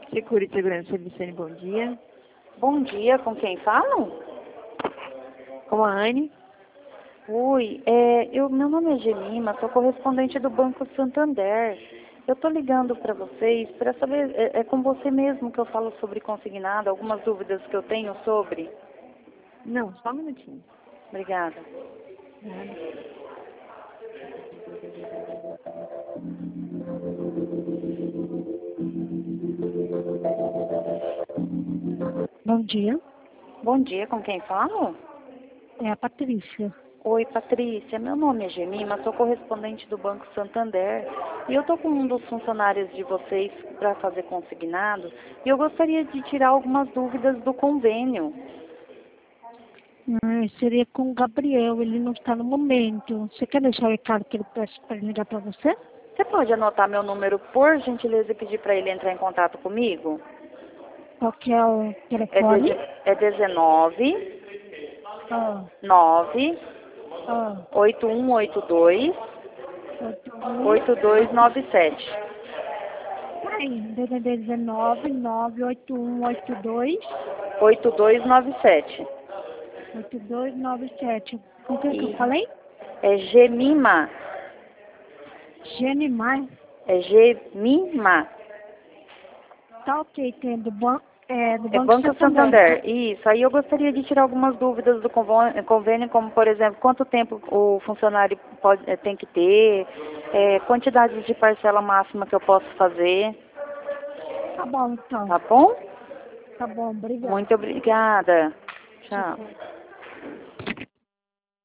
Secure Segurança Vicene, bom dia. Bom dia, com quem falam? Com a Anne. Oi, meu nome é Gemima, sou correspondente do Banco Santander. Eu estou ligando para vocês para saber, é com você mesmo que eu falo sobre consignado, algumas dúvidas que eu tenho sobre. Não, só um minutinho. Obrigada. Bom dia, Bom dia, com quem falo? é a Patrícia. Oi, Patrícia, meu nome é Gemima, sou correspondente do Banco Santander e eu estou com um dos funcionários de vocês para fazer consignado e eu gostaria de tirar algumas dúvidas do convênio. Seria com o Gabriel, ele não está no momento. Você quer deixar o recado que ele peça para ligar para você? Você pode anotar meu número, por gentileza, e pedir para ele entrar em contato comigo? Qual que é o telefone? É 19 Ah, 9 ah, 8182 81. 8297. Aí, DDD 19 98182 8297. 8297. Com quem que eu falei? É Gemima. Genimar. É Gemima. Tá ok, tem do Banco É Banco Banco Santander. Isso. Aí eu gostaria de tirar algumas dúvidas do convênio, como, por exemplo, quanto tempo o funcionário tem que ter, quantidade de parcela máxima que eu posso fazer. Tá bom, então. Tá bom? Tá bom, obrigada. Muito obrigada. Tchau.